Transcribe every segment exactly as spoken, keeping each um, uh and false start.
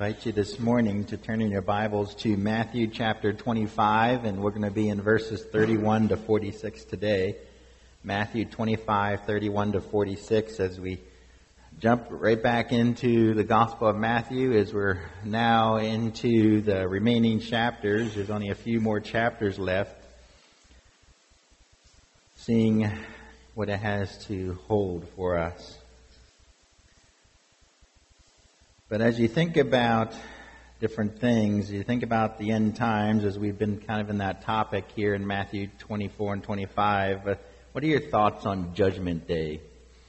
invite you this morning to turn in your Bibles to Matthew chapter twenty-five, and we're going to be in verses thirty-one to forty-six today. Matthew twenty-five, thirty-one to forty-six, as we jump right back into the Gospel of Matthew, as we're now into the remaining chapters. There's only a few more chapters left, seeing what it has to hold for us. But as you think about different things, you think about the end times, as we've been kind of in that topic here in Matthew twenty-four and twenty-five, uh, what are your thoughts on Judgment Day?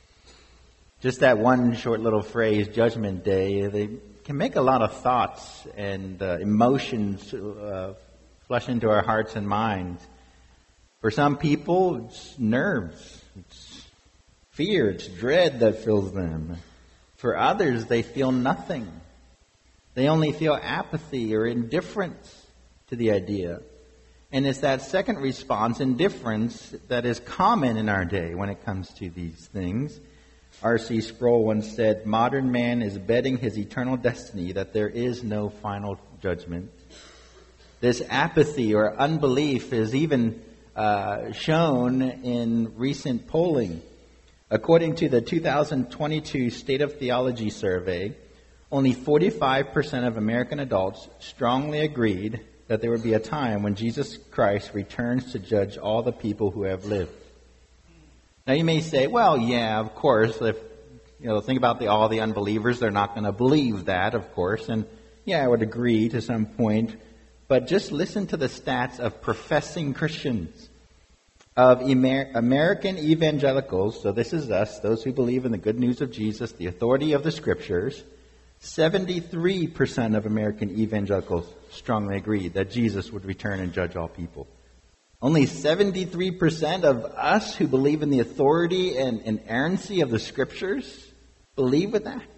Just that one short little phrase, Judgment Day, they can make a lot of thoughts and uh, emotions uh, flush into our hearts and minds. For some people, it's nerves, it's fear, it's dread that fills them. For others, they feel nothing. They only feel apathy or indifference to the idea. And it's that second response, indifference, that is common in our day when it comes to these things. R C Sproul once said, "Modern man is betting his eternal destiny that there is no final judgment." This apathy or unbelief is even uh, shown in recent polling. According to the two thousand twenty-two State of Theology survey, only forty-five percent of American adults strongly agreed that there would be a time when Jesus Christ returns to judge all the people who have lived. Now you may say, well, yeah, of course, if you know, think about the, all the unbelievers, they're not going to believe that, of course. And yeah, I would agree to some point. But just listen to the stats of professing Christians. Of Amer- American evangelicals, so this is us, those who believe in the good news of Jesus, the authority of the Scriptures, seventy-three percent of American evangelicals strongly agreed that Jesus would return and judge all people. Only seventy-three percent of us who believe in the authority and inerrancy of the Scriptures believe with that.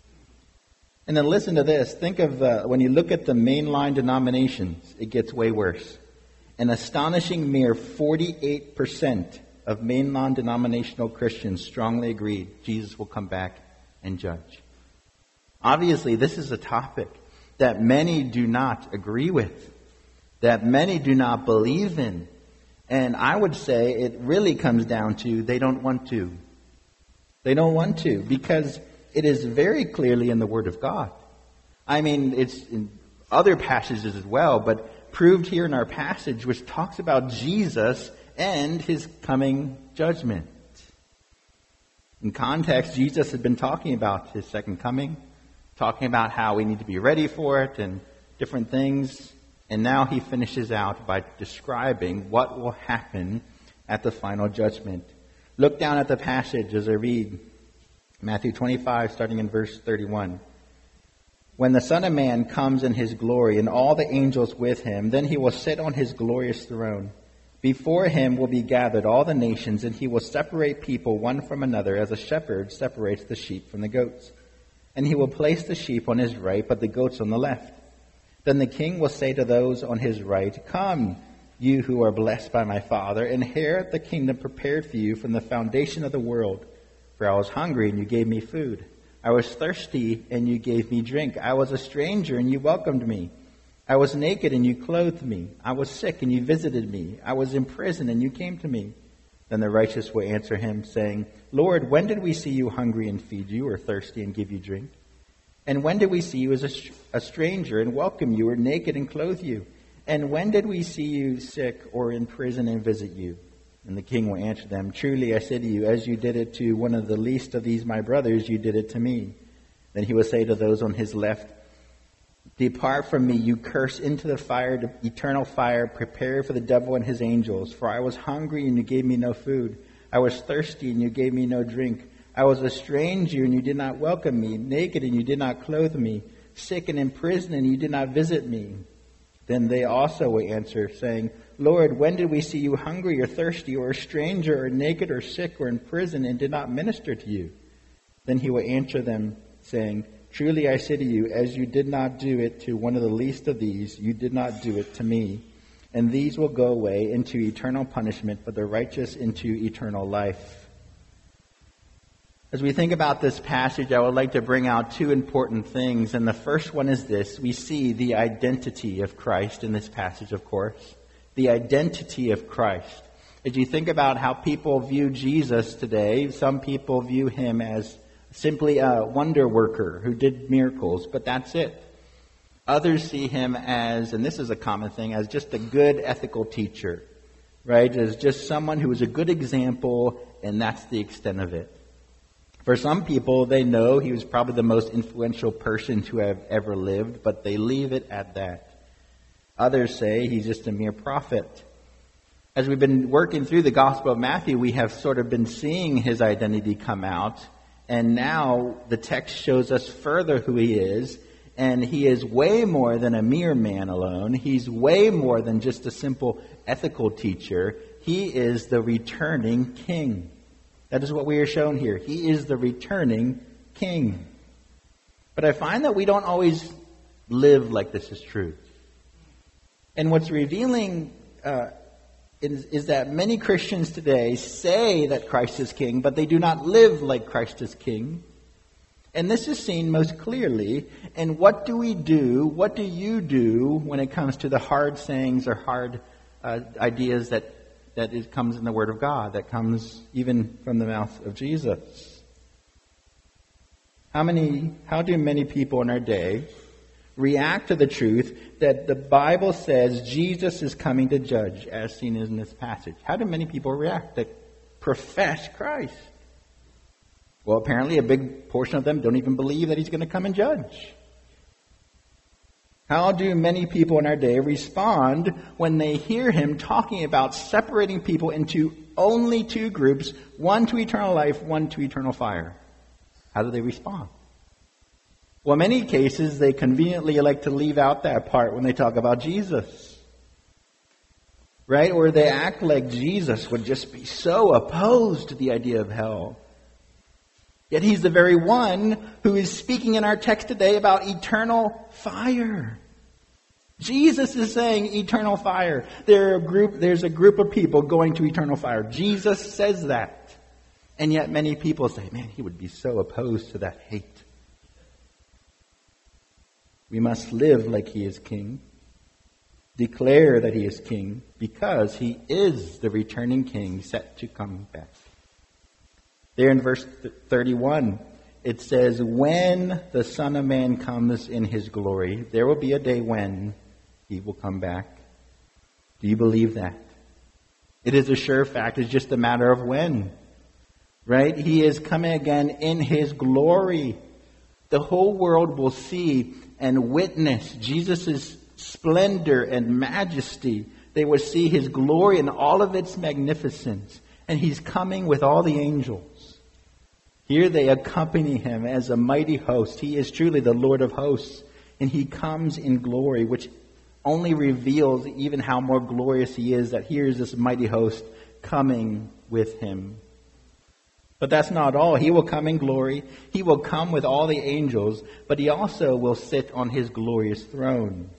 And then listen to this. Think of uh, when you look at the mainline denominations, it gets way worse. An astonishing mere forty-eight percent of mainline denominational Christians strongly agreed Jesus will come back and judge. Obviously, this is a topic that many do not agree with, that many do not believe in. And I would say it really comes down to they don't want to. They don't want to because it is very clearly in the Word of God. I mean, it's in other passages as well, but proved here in our passage, which talks about Jesus and his coming judgment. In context, Jesus had been talking about his second coming, talking about how we need to be ready for it and different things. And now he finishes out by describing what will happen at the final judgment. Look down at the passage as I read Matthew twenty-five, starting in verse thirty-one. "When the Son of Man comes in his glory and all the angels with him, then he will sit on his glorious throne. Before him will be gathered all the nations, and he will separate people one from another as a shepherd separates the sheep from the goats. And he will place the sheep on his right, but the goats on the left. Then the king will say to those on his right, 'Come, you who are blessed by my Father, inherit the kingdom prepared for you from the foundation of the world. For I was hungry, and you gave me food. I was thirsty, and you gave me drink. I was a stranger, and you welcomed me. I was naked, and you clothed me. I was sick, and you visited me. I was in prison, and you came to me.' Then the righteous will answer him, saying, 'Lord, when did we see you hungry and feed you, or thirsty and give you drink? And when did we see you as a, a stranger and welcome you, or naked and clothe you? And when did we see you sick or in prison and visit you?' And the king will answer them, 'Truly I say to you, as you did it to one of the least of these my brothers, you did it to me.' Then he will say to those on his left, 'Depart from me, you cursed, into the fire, the eternal fire, prepared for the devil and his angels. For I was hungry, and you gave me no food. I was thirsty, and you gave me no drink. I was a stranger, and you did not welcome me. Naked, and you did not clothe me. Sick and in prison, and you did not visit me.' Then they also will answer, saying, 'Lord, when did we see you hungry or thirsty or a stranger or naked or sick or in prison and did not minister to you?' Then he will answer them, saying, 'Truly I say to you, as you did not do it to one of the least of these, you did not do it to me.' And these will go away into eternal punishment, but the righteous into eternal life." As we think about this passage, I would like to bring out two important things. And the first one is this. We see the identity of Christ in this passage, of course. The identity of Christ. As you think about how people view Jesus today, some people view him as simply a wonder worker who did miracles, but that's it. Others see him as, and this is a common thing, as just a good ethical teacher, right? As just someone who is a good example, and that's the extent of it. For some people, they know he was probably the most influential person to have ever lived, but they leave it at that. Others say he's just a mere prophet. As we've been working through the Gospel of Matthew, we have sort of been seeing his identity come out, and now the text shows us further who he is, and he is way more than a mere man alone. He's way more than just a simple ethical teacher. He is the returning king. That is what we are shown here. He is the returning king. But I find that we don't always live like this is true. And what's revealing uh, is, is that many Christians today say that Christ is king, but they do not live like Christ is king. And this is seen most clearly in what do we do, what do you do when it comes to the hard sayings or hard uh, ideas that that it comes in the Word of God, that comes even from the mouth of Jesus. How many, how do many people in our day react to the truth that the Bible says Jesus is coming to judge, as seen in this passage? How do many people react that profess Christ? Well, apparently a big portion of them don't even believe that he's going to come and judge. How do many people in our day respond when they hear him talking about separating people into only two groups, one to eternal life, one to eternal fire? How do they respond? Well, in many cases, they conveniently like to leave out that part when they talk about Jesus. Right? Or they act like Jesus would just be so opposed to the idea of hell. Yet he's the very one who is speaking in our text today about eternal fire. Jesus is saying eternal fire. There are a group, there's a group of people going to eternal fire. Jesus says that. And yet many people say, man, he would be so opposed to that hate. We must live like he is king. Declare that he is king because he is the returning king set to come back. There in verse thirty-one, it says, when the Son of Man comes in his glory, there will be a day when he will come back. Do you believe that? It is a sure fact. It's just a matter of when. Right? He is coming again in his glory. The whole world will see and witness Jesus' splendor and majesty. They will see his glory in all of its magnificence. And he's coming with all the angels. Here they accompany him as a mighty host. He is truly the Lord of hosts. And he comes in glory, which only reveals even how more glorious he is, that here is this mighty host coming with him. But that's not all. He will come in glory. He will come with all the angels, but he also will sit on his glorious throne.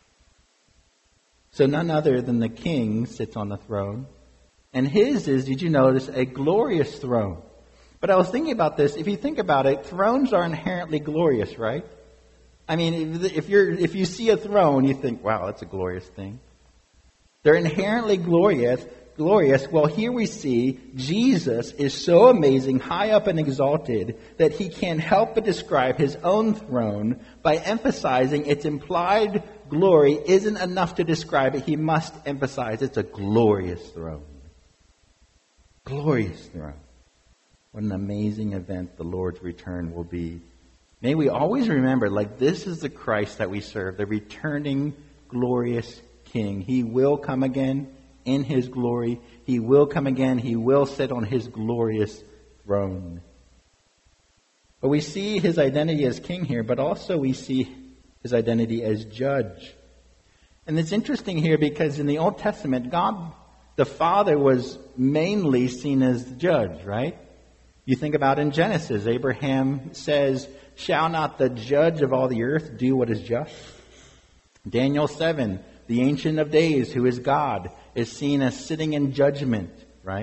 So none other than the king sits on the throne. And his is, did you notice, a glorious throne. But I was thinking about this. If you think about it, thrones are inherently glorious, right? I mean, if you're if you see a throne, you think, wow, that's a glorious thing. They're inherently glorious. Glorious. Well, here we see Jesus is so amazing, high up and exalted, that he can't help but describe his own throne by emphasizing its implied glory isn't enough to describe it. He must emphasize it's a glorious throne. Glorious throne. What an amazing event the Lord's return will be. May we always remember, like, this is the Christ that we serve, the returning glorious King. He will come again in his glory. He will come again. He will sit on his glorious throne. But we see his identity as king here, but also we see his identity as judge. And it's interesting here because in the Old Testament, God, the Father, was mainly seen as the judge, right? You think about in Genesis, Abraham says, shall not the judge of all the earth do what is just? Daniel seven, the Ancient of Days, who is God, is seen as sitting in judgment, right?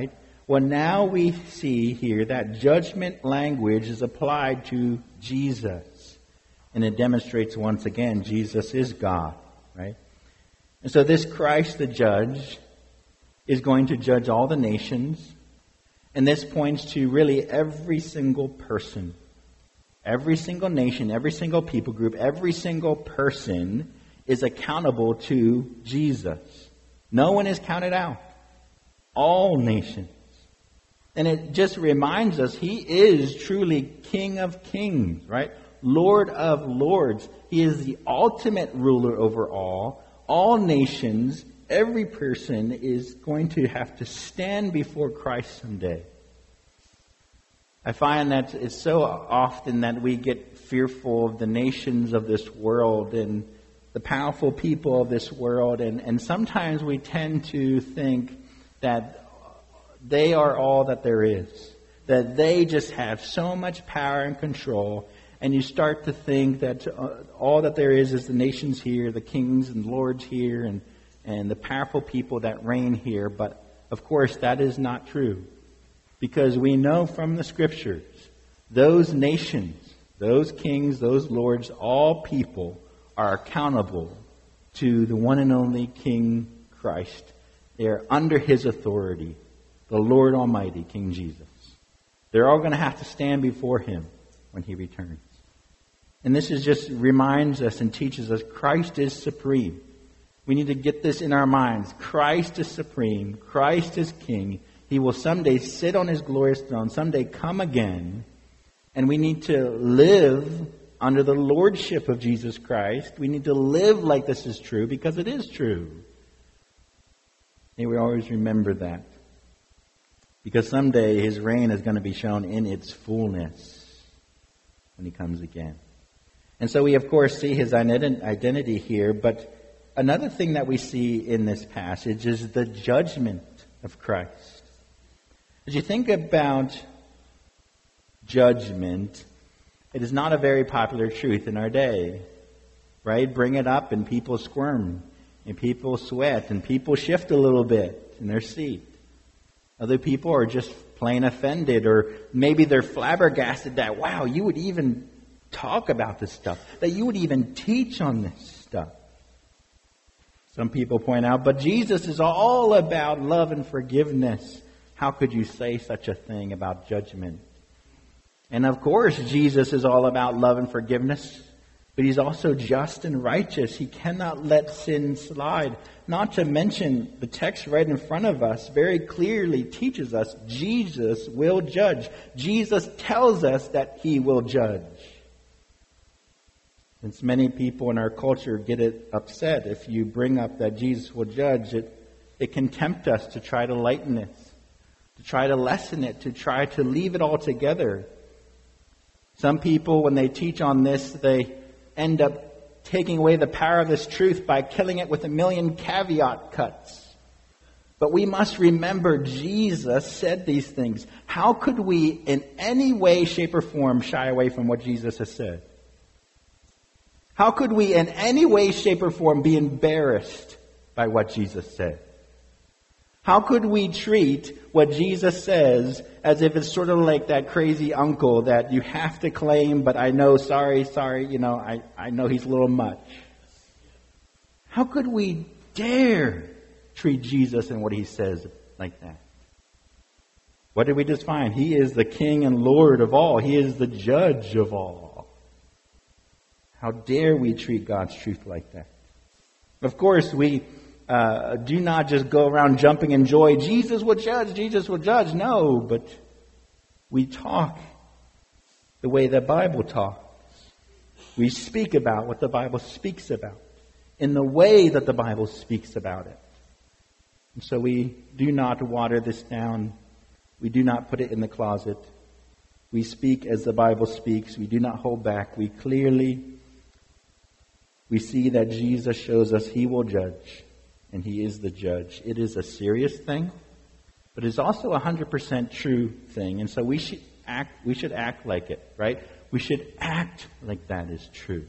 Well, now we see here that judgment language is applied to Jesus. And it demonstrates once again Jesus is God, right? And so this Christ the judge is going to judge all the nations. And this points to really every single person, every single nation, every single people group, every single person is accountable to Jesus. No one is counted out. All nations. And it just reminds us he is truly King of Kings, right? Lord of Lords. He is the ultimate ruler over all. All nations, every person is going to have to stand before Christ someday. I find that it's so often that we get fearful of the nations of this world and the powerful people of this world. And, and sometimes we tend to think that they are all that there is. That they just have so much power and control. And you start to think that uh, all that there is is the nations here, the kings and lords here, and, and the powerful people that reign here. But, of course, that is not true. Because we know from the Scriptures, those nations, those kings, those lords, all people are accountable to the one and only King Christ. They are under His authority, the Lord Almighty, King Jesus. They're all going to have to stand before Him when He returns. And this is just reminds us and teaches us Christ is supreme. We need to get this in our minds. Christ is supreme. Christ is King. He will someday sit on His glorious throne, someday come again. And we need to live under the lordship of Jesus Christ. We need to live like this is true because it is true. May we always remember that. Because someday His reign is going to be shown in its fullness when He comes again. And so we, of course, see His identity here. But another thing that we see in this passage is the judgment of Christ. As you think about judgment, it is not a very popular truth in our day. Right? Bring it up and people squirm. And people sweat. And people shift a little bit in their seat. Other people are just plain offended. Or maybe they're flabbergasted that, wow, you would even talk about this stuff. That you would even teach on this stuff. Some people point out, but Jesus is all about love and forgiveness. How could you say such a thing about judgment? And of course, Jesus is all about love and forgiveness. But He's also just and righteous. He cannot let sin slide. Not to mention, the text right in front of us very clearly teaches us Jesus will judge. Jesus tells us that He will judge. Since many people in our culture get it upset if you bring up that Jesus will judge, it, it can tempt us to try to lighten it, to try to lessen it, to try to leave it all together. Some people, when they teach on this, they end up taking away the power of this truth by killing it with a million caveat cuts. But we must remember Jesus said these things. How could we in any way, shape, or form shy away from what Jesus has said? How could we in any way, shape, or form be embarrassed by what Jesus said? How could we treat what Jesus says as if it's sort of like that crazy uncle that you have to claim, but I know, sorry, sorry, you know, I, I know he's a little much. How could we dare treat Jesus and what He says like that? What did we just find? He is the King and Lord of all. He is the judge of all. How dare we treat God's truth like that? Of course, we uh, do not just go around jumping in joy. Jesus will judge, Jesus will judge. No, but we talk the way the Bible talks. We speak about what the Bible speaks about in the way that the Bible speaks about it. And so we do not water this down. We do not put it in the closet. We speak as the Bible speaks. We do not hold back. We clearly We see that Jesus shows us He will judge, and He is the judge. It is a serious thing, but it's also a one hundred percent true thing. And so we should act, we should act like it, right? We should act like that is true.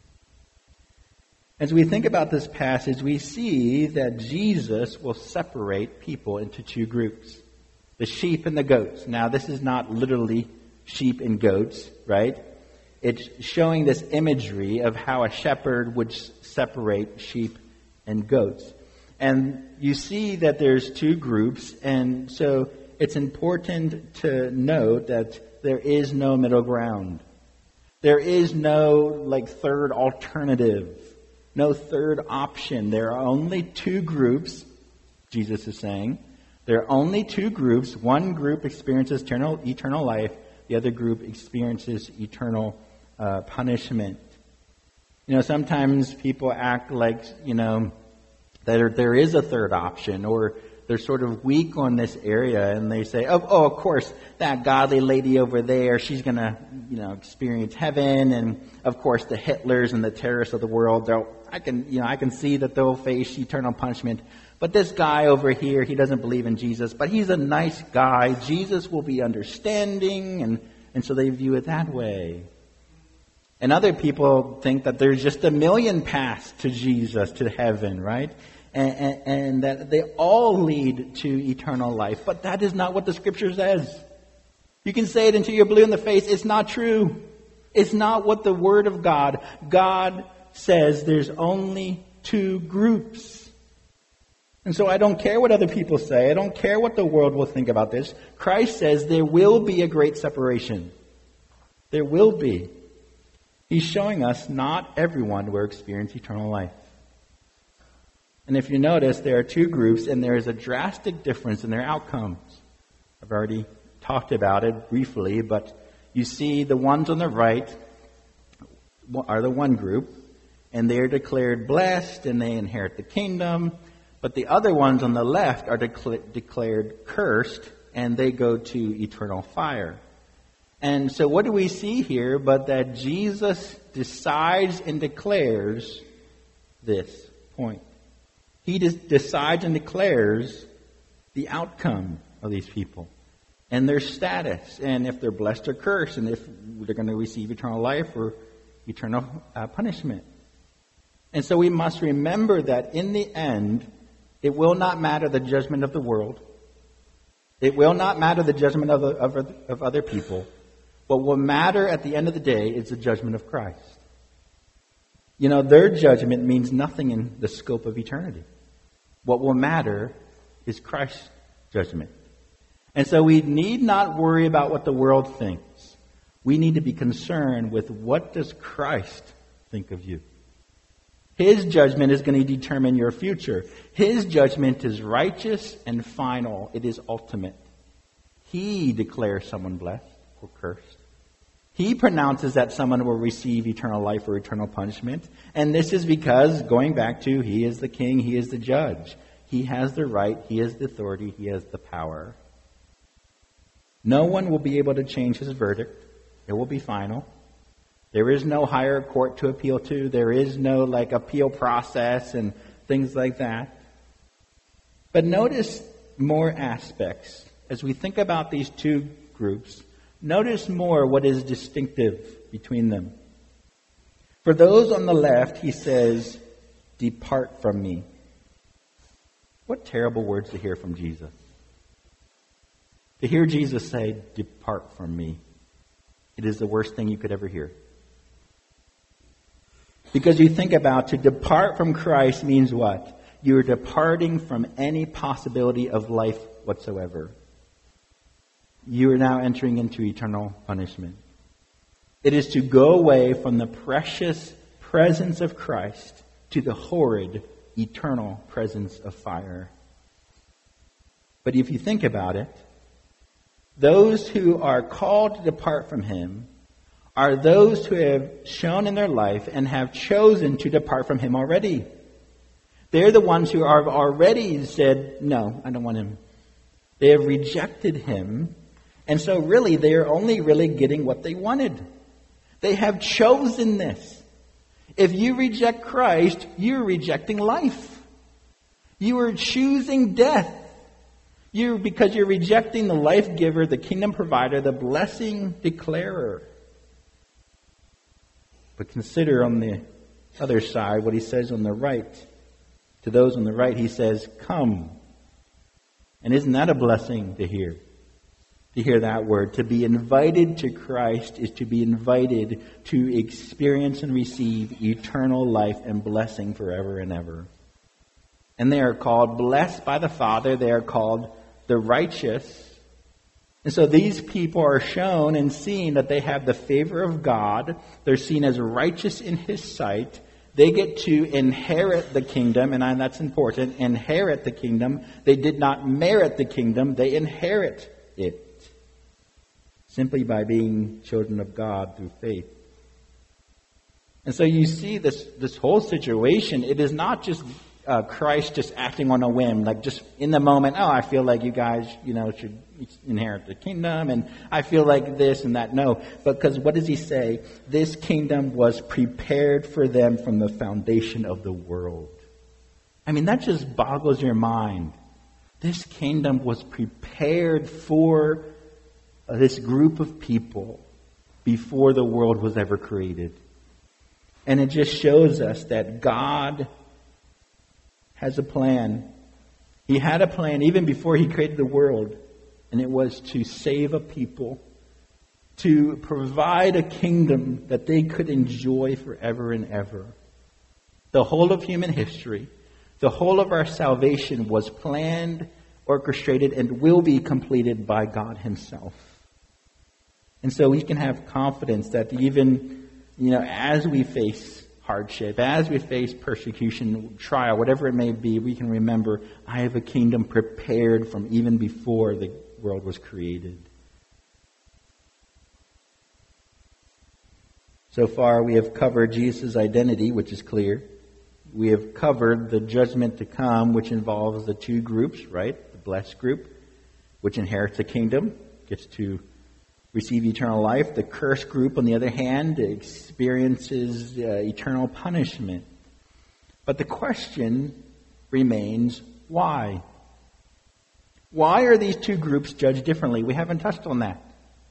As we think about this passage, we see that Jesus will separate people into two groups. The sheep and the goats. Now, this is not literally sheep and goats, right? It's showing this imagery of how a shepherd would separate sheep and goats. And you see that there's two groups, and so it's important to note that there is no middle ground. There is no, like, third alternative, no third option. There are only two groups, Jesus is saying. There are only two groups. One group experiences eternal, eternal life. The other group experiences eternal uh, punishment. You know, sometimes people act like, you know, that there is a third option, or they're sort of weak on this area, and they say, oh, oh, of course, that godly lady over there, she's going to, you know, experience heaven, and of course the Hitlers and the terrorists of the world, they'll, I can, you know, I can see that they'll face eternal punishment. But this guy over here, he doesn't believe in Jesus, but he's a nice guy. Jesus will be understanding, and, and so they view it that way. And other people think that there's just a million paths to Jesus, to heaven, right? And, and, and that they all lead to eternal life. But that is not what the Scripture says. You can say it until you're blue in the face. It's not true. It's not what the Word of God. God says there's only two groups. And so I don't care what other people say. I don't care what the world will think about this. Christ says there will be a great separation. There will be. He's showing us not everyone will experience eternal life. And if you notice, there are two groups, and there is a drastic difference in their outcomes. I've already talked about it briefly, but you see the ones on the right are the one group, and they are declared blessed, and they inherit the kingdom. But the other ones on the left are decla- declared cursed, and they go to eternal fire. And so what do we see here but that Jesus decides and declares this point. He just decides and declares the outcome of these people and their status, and if they're blessed or cursed, and if they're going to receive eternal life or eternal uh, punishment. And so we must remember that in the end, it will not matter the judgment of the world. It will not matter the judgment of, of, of other people. What will matter at the end of the day is the judgment of Christ. You know, their judgment means nothing in the scope of eternity. What will matter is Christ's judgment. And so we need not worry about what the world thinks. We need to be concerned with what does Christ think of you. His judgment is going to determine your future. His judgment is righteous and final. It is ultimate. He declares someone blessed or cursed. He pronounces that someone will receive eternal life or eternal punishment. And this is because, going back to, He is the king, He is the judge. He has the right, He has the authority, He has the power. No one will be able to change His verdict. It will be final. There is no higher court to appeal to. There is no like appeal process and things like that. But notice more aspects. As we think about these two groups, notice more what is distinctive between them. For those on the left, He says, "Depart from me." What terrible words to hear from Jesus. To hear Jesus say, "Depart from me." It is the worst thing you could ever hear. Because you think about, to depart from Christ means what? You're departing from any possibility of life whatsoever. You are now entering into eternal punishment. It is to go away from the precious presence of Christ to the horrid, eternal presence of fire. But if you think about it, those who are called to depart from Him are those who have shown in their life and have chosen to depart from Him already. They're the ones who have already said, "No, I don't want Him." They have rejected Him. And so really, they are only really getting what they wanted. They have chosen this. If you reject Christ, you're rejecting life. You are choosing death. You, because you're rejecting the life giver, the kingdom provider, the blessing declarer. But consider on the other side what He says on the right. To those on the right, He says, "Come." And isn't that a blessing to hear? to hear that word. To be invited to Christ is to be invited to experience and receive eternal life and blessing forever and ever. And they are called blessed by the Father. They are called the righteous. And so these people are shown and seen that they have the favor of God. They're seen as righteous in His sight. They get to inherit the kingdom, and that's important, inherit the kingdom. They did not merit the kingdom, they inherit it. Simply by being children of God through faith. And so you see this, this whole situation, it is not just uh, Christ just acting on a whim, like just in the moment, oh, I feel like you guys, you know, should inherit the kingdom, and I feel like this and that. No, because what does he say? This kingdom was prepared for them from the foundation of the world. I mean, that just boggles your mind. This kingdom was prepared for this group of people before the world was ever created. And it just shows us that God has a plan. He had a plan even before He created the world. And it was to save a people, to provide a kingdom that they could enjoy forever and ever. The whole of human history, the whole of our salvation was planned, orchestrated, and will be completed by God Himself. And so we can have confidence that even, you know, as we face hardship, as we face persecution, trial, whatever it may be, we can remember, I have a kingdom prepared from even before the world was created. So far, we have covered Jesus' identity, which is clear. We have covered the judgment to come, which involves the two groups, right? The blessed group, which inherits the kingdom, gets to receive eternal life. The cursed group, on the other hand, experiences uh, eternal punishment. But the question remains, why? Why are these two groups judged differently? We haven't touched on that.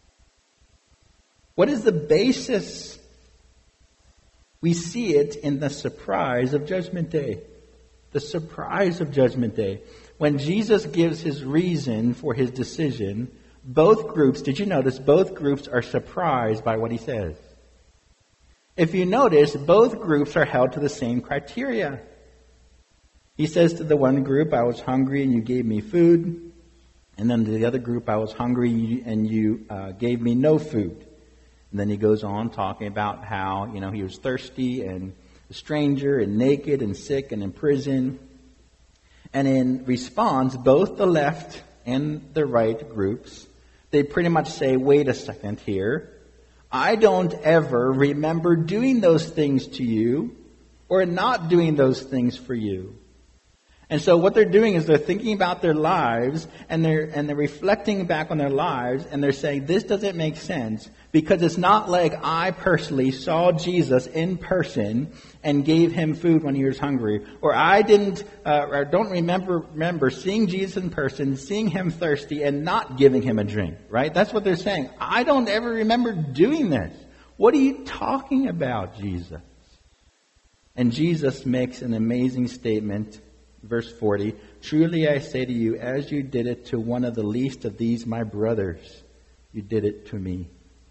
What is the basis? We see it in the surprise of Judgment Day. The surprise of Judgment Day. When Jesus gives His reason for His decision, both groups, did you notice, both groups are surprised by what He says. If you notice, both groups are held to the same criteria. He says to the one group, I was hungry and you gave me food. And then to the other group, I was hungry and you uh, gave me no food. And then he goes on talking about how, you know, he was thirsty and a stranger and naked and sick and in prison. And in response, both the left and the right groups, they pretty much say, wait a second here. I don't ever remember doing those things to you or not doing those things for you. And so what they're doing is they're thinking about their lives and they're and they're reflecting back on their lives and they're saying, this doesn't make sense because it's not like I personally saw Jesus in person and gave Him food when He was hungry. Or I didn't, uh, or don't remember, remember seeing Jesus in person, seeing Him thirsty and not giving Him a drink, right? That's what they're saying. I don't ever remember doing this. What are you talking about, Jesus? And Jesus makes an amazing statement. Verse forty, truly I say to you, as you did it to one of the least of these my brothers, you did it to me.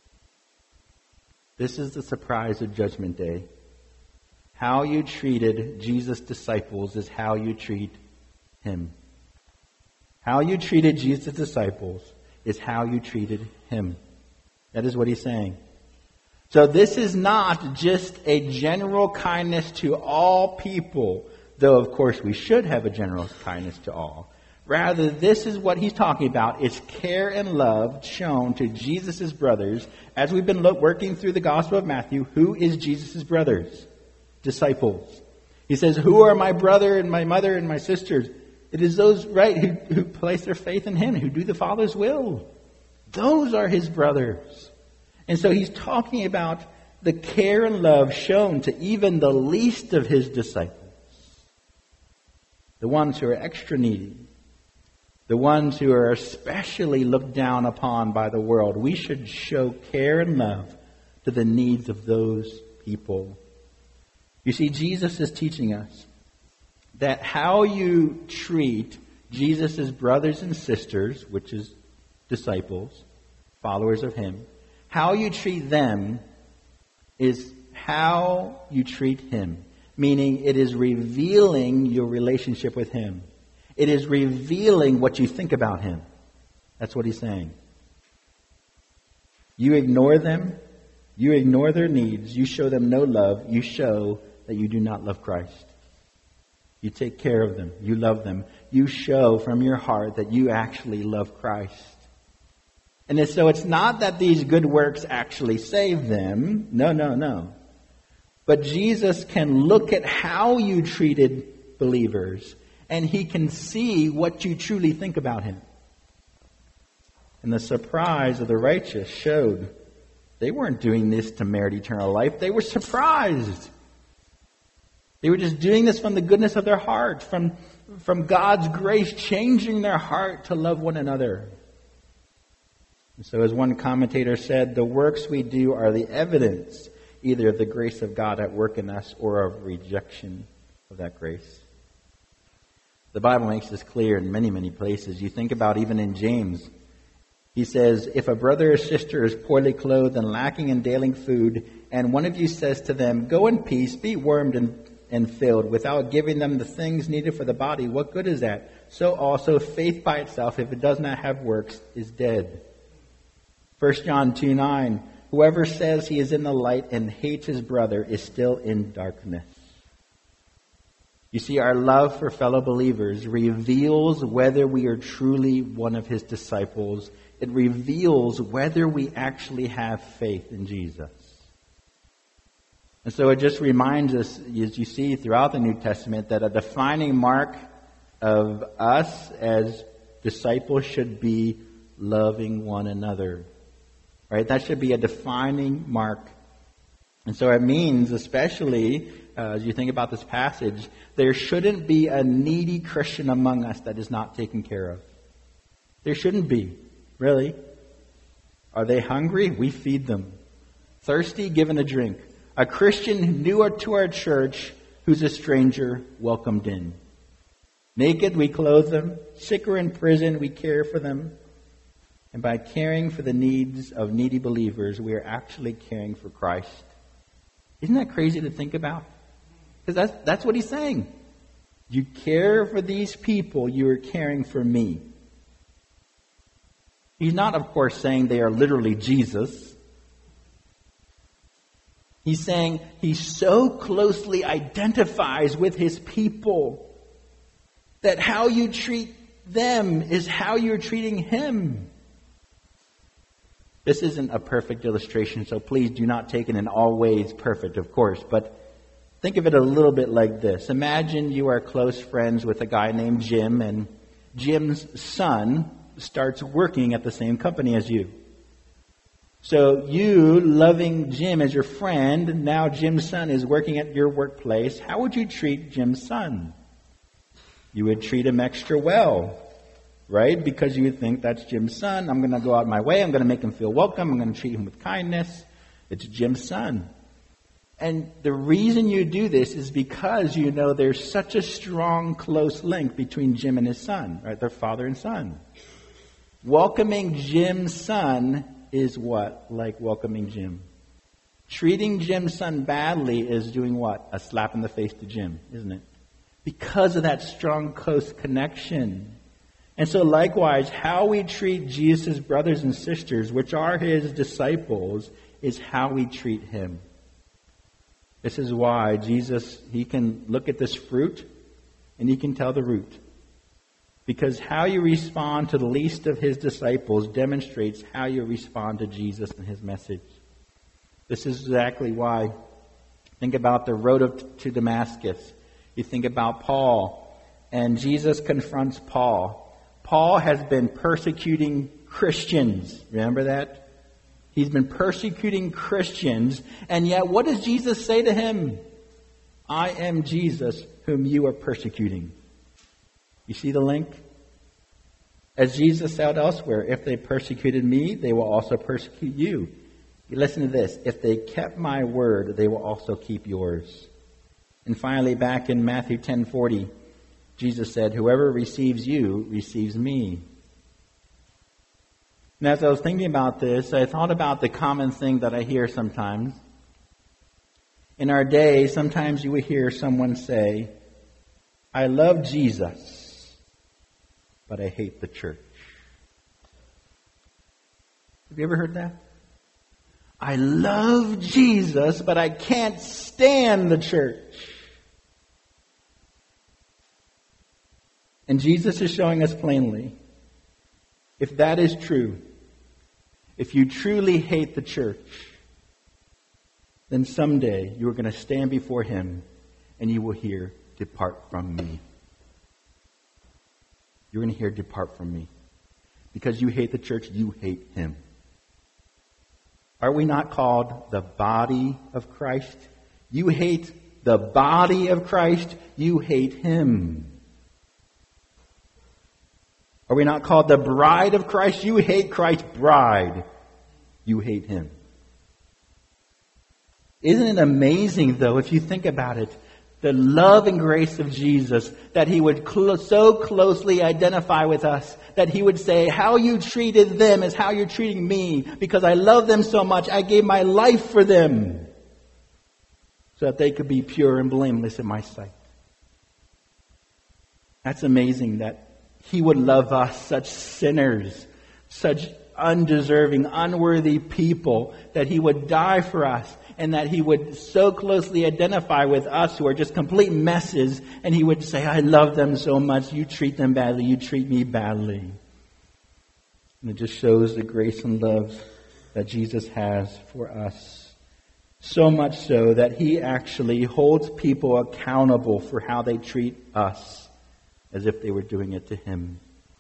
This is the surprise of Judgment Day. How you treated Jesus' disciples is how you treat Him. How you treated Jesus' disciples is how you treated Him. That is what He's saying. So this is not just a general kindness to all people, though, of course, we should have a general kindness to all. Rather, this is what He's talking about. It's care and love shown to Jesus' brothers. As we've been look, working through the Gospel of Matthew, who is Jesus' brothers? Disciples. He says, who are my brother and my mother and my sisters? It is those, right, who, who place their faith in Him, who do the Father's will. Those are His brothers. And so He's talking about the care and love shown to even the least of His disciples. The ones who are extra needy. The ones who are especially looked down upon by the world. We should show care and love to the needs of those people. You see, Jesus is teaching us that how you treat Jesus' brothers and sisters, which is disciples, followers of him, how you treat them is how you treat him. Meaning it is revealing your relationship with him. It is revealing what you think about him. That's what he's saying. You ignore them. You ignore their needs. You show them no love. You show that you do not love Christ. You take care of them. You love them. You show from your heart that you actually love Christ. And so it's not that these good works actually save them. No, no, no. But Jesus can look at how you treated believers, and he can see what you truly think about him. And the surprise of the righteous showed they weren't doing this to merit eternal life. They were surprised. They were just doing this from the goodness of their heart, from, from God's grace changing their heart to love one another. And so as one commentator said, the works we do are the evidence either of the grace of God at work in us or of rejection of that grace. The Bible makes this clear in many, many places. You think about even in James. He says, if a brother or sister is poorly clothed and lacking in daily food, and one of you says to them, go in peace, be warmed and, and filled, without giving them the things needed for the body, what good is that? So also faith by itself, if it does not have works, is dead. First John two nine, whoever says he is in the light and hates his brother is still in darkness. You see, our love for fellow believers reveals whether we are truly one of his disciples. It reveals whether we actually have faith in Jesus. And so it just reminds us, as you see throughout the New Testament, that a defining mark of us as disciples should be loving one another. Right? That should be a defining mark. And so it means, especially uh, as you think about this passage, there shouldn't be a needy Christian among us that is not taken care of. There shouldn't be. Really? Are they hungry? We feed them. Thirsty? Given a drink. A Christian newer to our church who's a stranger welcomed in. Naked? We clothe them. Sick or in prison? We care for them. And by caring for the needs of needy believers, we are actually caring for Christ. Isn't that crazy to think about? Because that's, that's what he's saying. You care for these people, you are caring for me. He's not, of course, saying they are literally Jesus. He's saying he so closely identifies with his people that how you treat them is how you're treating him. This isn't a perfect illustration, so please do not take it in all ways perfect, of course. But think of it a little bit like this. Imagine you are close friends with a guy named Jim, and Jim's son starts working at the same company as you. So you, loving Jim as your friend, now Jim's son is working at your workplace. How would you treat Jim's son? You would treat him extra well. Right? Because you would think, that's Jim's son. I'm going to go out my way. I'm going to make him feel welcome. I'm going to treat him with kindness. It's Jim's son. And the reason you do this is because you know there's such a strong, close link between Jim and his son. Right? They're father and son. Welcoming Jim's son is what? Like welcoming Jim. Treating Jim's son badly is doing what? A slap in the face to Jim, isn't it? Because of that strong, close connection. And so likewise, how we treat Jesus' brothers and sisters, which are his disciples, is how we treat him. This is why Jesus, he can look at this fruit and he can tell the root. Because how you respond to the least of his disciples demonstrates how you respond to Jesus and his message. This is exactly why. Think about the road of, to Damascus. You think about Paul, and Jesus confronts Paul. Paul has been persecuting Christians. Remember that? He's been persecuting Christians. And yet, what does Jesus say to him? I am Jesus whom you are persecuting. You see the link? As Jesus said elsewhere, if they persecuted me, they will also persecute you. Listen to this. If they kept my word, they will also keep yours. And finally, back in Matthew ten forty, Jesus said, whoever receives you receives me. And as I was thinking about this, I thought about the common thing that I hear sometimes. In our day, sometimes you will hear someone say, I love Jesus, but I hate the church. Have you ever heard that? I love Jesus, but I can't stand the church. And Jesus is showing us plainly, if that is true, if you truly hate the church, then someday you are going to stand before Him and you will hear, depart from me. You're going to hear, depart from me. Because you hate the church, you hate Him. Are we not called the body of Christ? You hate the body of Christ, you hate Him. Are we not called the bride of Christ? You hate Christ's bride. You hate Him. Isn't it amazing, though, if you think about it, the love and grace of Jesus, that He would cl- so closely identify with us, that He would say, how you treated them is how you're treating me, because I love them so much, I gave my life for them, so that they could be pure and blameless in my sight. That's amazing that He would love us, such sinners, such undeserving, unworthy people, that He would die for us, and that He would so closely identify with us who are just complete messes, and He would say, I love them so much, you treat them badly, you treat me badly. And it just shows the grace and love that Jesus has for us. So much so that He actually holds people accountable for how they treat us, as if they were doing it to Him.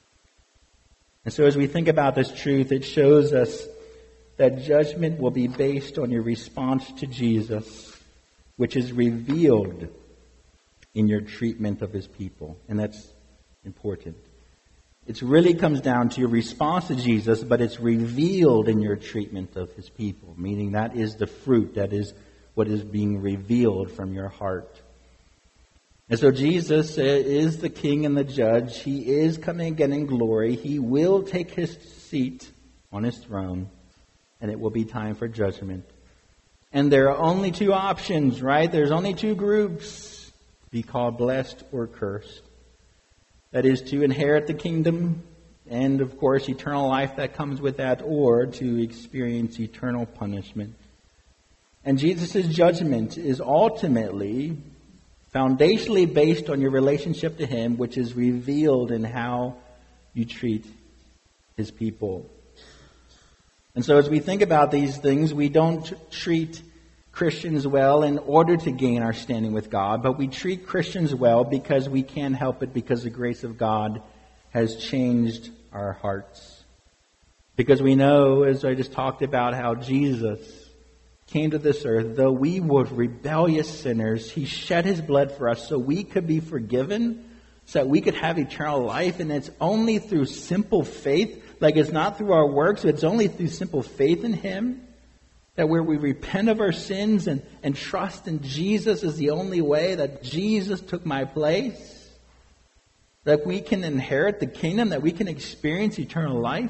And so as we think about this truth, it shows us that judgment will be based on your response to Jesus, which is revealed in your treatment of His people. And that's important. It really comes down to your response to Jesus, but it's revealed in your treatment of His people, meaning that is the fruit, that is what is being revealed from your heart. And so Jesus is the King and the Judge. He is coming again in glory. He will take His seat on His throne, and it will be time for judgment. And there are only two options, right? There's only two groups. Be called blessed or cursed. That is to inherit the kingdom and, of course, eternal life that comes with that, or to experience eternal punishment. And Jesus' judgment is ultimately foundationally based on your relationship to Him, which is revealed in how you treat His people. And so as we think about these things, we don't treat Christians well in order to gain our standing with God, but we treat Christians well because we can't help it, because the grace of God has changed our hearts. Because we know, as I just talked about, how Jesus came to this earth, though we were rebellious sinners, He shed His blood for us so we could be forgiven, so that we could have eternal life. And it's only through simple faith, like it's not through our works, it's only through simple faith in Him, that where we repent of our sins and, and trust in Jesus is the only way, that Jesus took my place, that we can inherit the kingdom, that we can experience eternal life.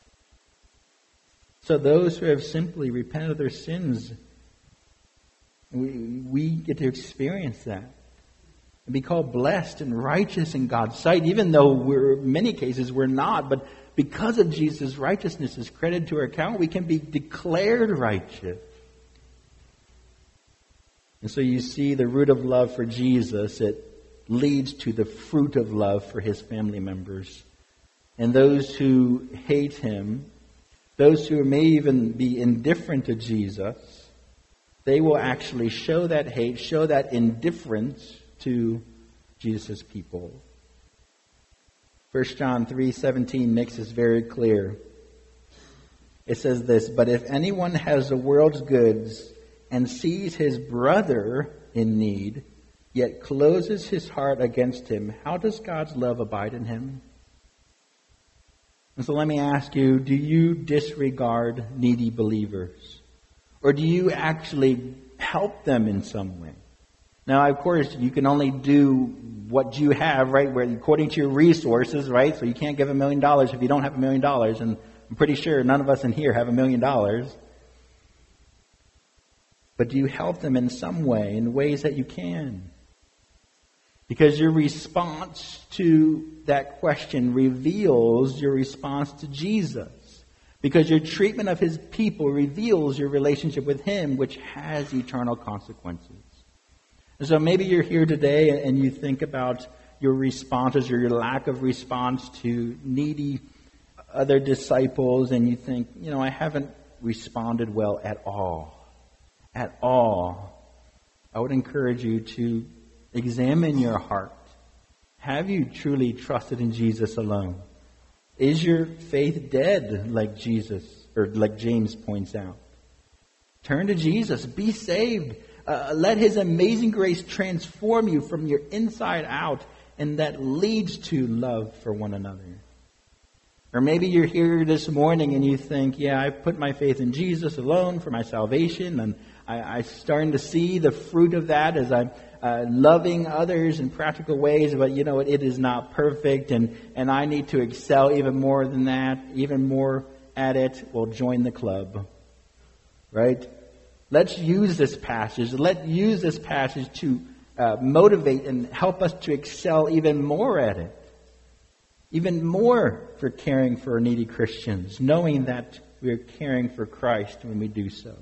So those who have simply repented of their sins, we, we get to experience that and be called blessed and righteous in God's sight, even though we're, in many cases we're not. But because of Jesus' righteousness is credited to our account, we can be declared righteous. And so you see the root of love for Jesus, it leads to the fruit of love for His family members. And those who hate Him, those who may even be indifferent to Jesus, they will actually show that hate, show that indifference to Jesus' people. First John three seventeen makes this very clear. It says this, but if anyone has the world's goods and sees his brother in need, yet closes his heart against him, how does God's love abide in him? And so let me ask you, do you disregard needy believers? Or do you actually help them in some way? Now, of course, you can only do what you have, right, where according to your resources, right? So you can't give a million dollars if you don't have a million dollars. And I'm pretty sure none of us in here have a million dollars. But do you help them in some way, in ways that you can? Because your response to that question reveals your response to Jesus. Because your treatment of his people reveals your relationship with him, which has eternal consequences. And so maybe you're here today and you think about your responses or your lack of response to needy other disciples, and you think, you know, I haven't responded well at all. At all. I would encourage you to examine your heart. Have you truly trusted in Jesus alone? Is your faith dead, like Jesus, or like James points out? Turn to Jesus. Be saved. Uh, let his amazing grace transform you from your inside out, and that leads to love for one another. Or maybe you're here this morning and you think, yeah, I put my faith in Jesus alone for my salvation, and I, I'm starting to see the fruit of that as I'm uh, loving others in practical ways, but you know, it, it is not perfect, and, and I need to excel even more than that, even more at it. Well, join the club, right? Let's use this passage. Let's use this passage to uh, motivate and help us to excel even more at it. Even more for caring for needy Christians, knowing that we are caring for Christ when we do so.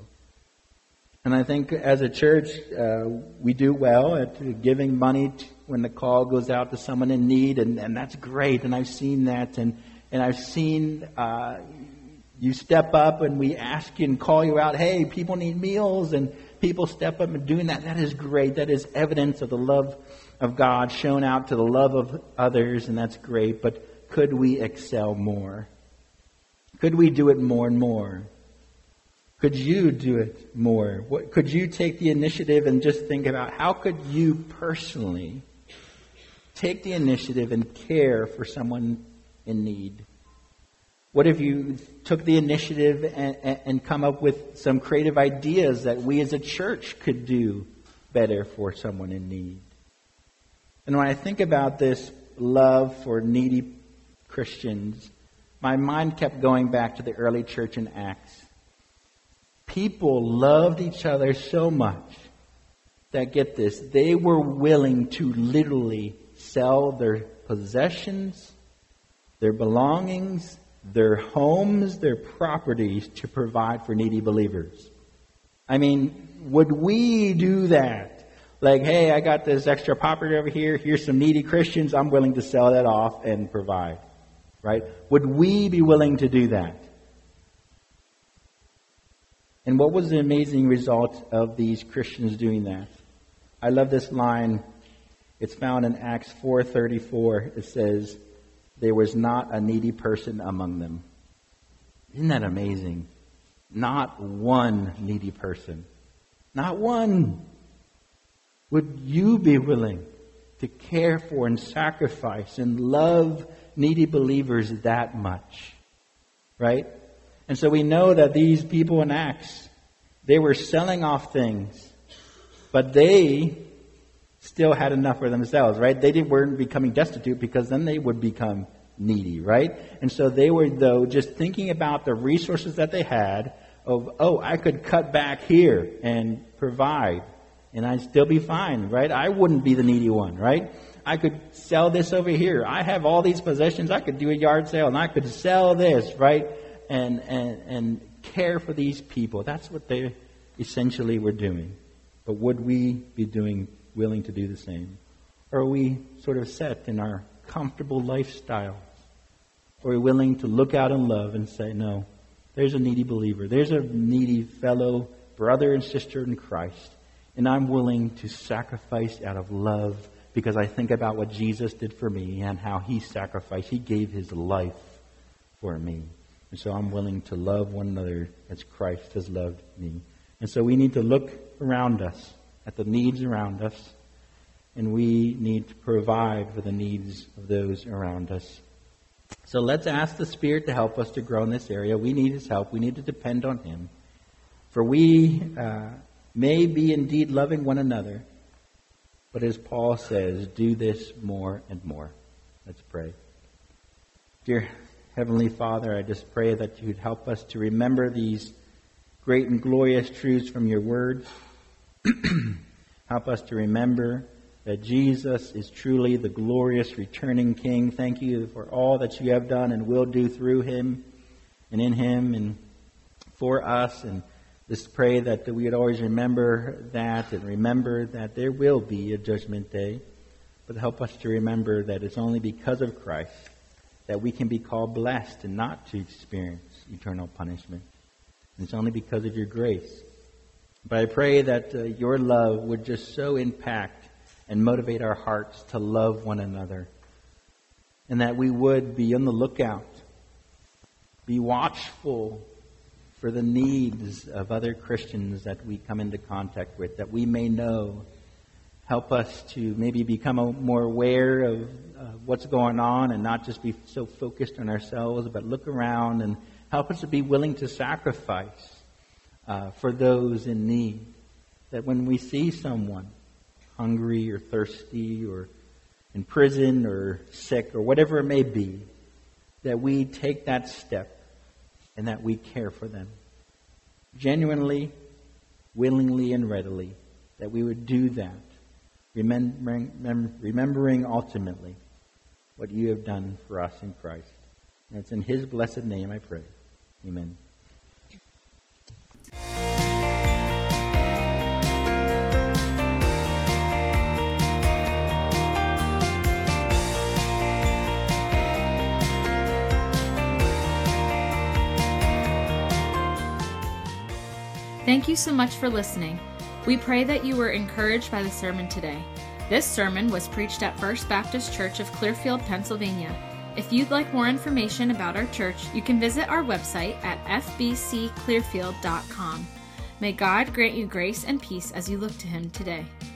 And I think as a church, uh, we do well at giving money to, when the call goes out to someone in need, and, and that's great. And I've seen that, and, and I've seen uh, you step up and we ask you and call you out, hey, people need meals, and people step up and doing that. That is great. That is evidence of the love of God shown out to the love of others, and that's great. But could we excel more? Could we do it more and more? Could you do it more? What, could you take the initiative and just think about how could you personally take the initiative and care for someone in need? What if you took the initiative and, and, and come up with some creative ideas that we as a church could do better for someone in need? And when I think about this love for needy Christians, my mind kept going back to the early church in Acts. People loved each other so much that, get this, they were willing to literally sell their possessions, their belongings, their homes, their properties to provide for needy believers. I mean, would we do that? Like, hey, I got this extra property over here. Here's some needy Christians. I'm willing to sell that off and provide. Right? Would we be willing to do that? And what was the amazing result of these Christians doing that? I love this line. It's found in Acts four thirty-four. It says, there was not a needy person among them. Isn't that amazing? Not one needy person. Not one. Would you be willing to care for and sacrifice and love needy believers that much? Right? And so we know that these people in Acts, they were selling off things, but they still had enough for themselves, right? They didn't, weren't becoming destitute, because then they would become needy, right? And so they were, though, just thinking about the resources that they had of, oh, I could cut back here and provide, and I'd still be fine, right? I wouldn't be the needy one, right? I could sell this over here. I have all these possessions. I could do a yard sale, and I could sell this, right? And, and, and care for these people. That's what they essentially were doing. But would we be doing, willing to do the same? Or are we sort of set in our comfortable lifestyle? Or are we willing to look out and love and say, no, there's a needy believer. There's a needy fellow brother and sister in Christ. And I'm willing to sacrifice out of love, because I think about what Jesus did for me and how he sacrificed. He gave his life for me. And so I'm willing to love one another as Christ has loved me. And so we need to look around us at the needs around us, and we need to provide for the needs of those around us. So let's ask the Spirit to help us to grow in this area. We need his help. We need to depend on him. For we uh, may be indeed loving one another, but as Paul says, do this more and more. Let's pray. Dear Heavenly Father, I just pray that you'd help us to remember these great and glorious truths from your word. Help us to remember that Jesus is truly the glorious returning King. Thank you for all that you have done and will do through him and in him and for us. And just pray that we would always remember that and remember that there will be a judgment day. But help us to remember that it's only because of Christ that we can be called blessed and not to experience eternal punishment. And it's only because of your grace. But I pray that uh, your love would just so impact and motivate our hearts to love one another. And that we would be on the lookout, be watchful for the needs of other Christians that we come into contact with, that we may know. Help us to maybe become a, more aware of uh, what's going on and not just be so focused on ourselves, but look around and help us to be willing to sacrifice uh, for those in need. That when we see someone hungry or thirsty or in prison or sick or whatever it may be, that we take that step and that we care for them. Genuinely, willingly, and readily, that we would do that, remembering, remembering ultimately what you have done for us in Christ. And it's in his blessed name I pray. Amen. Thank you so much for listening. We pray that you were encouraged by the sermon today. This sermon was preached at First Baptist Church of Clearfield, Pennsylvania. If you'd like more information about our church, you can visit our website at f b c clearfield dot com. May God grant you grace and peace as you look to him today.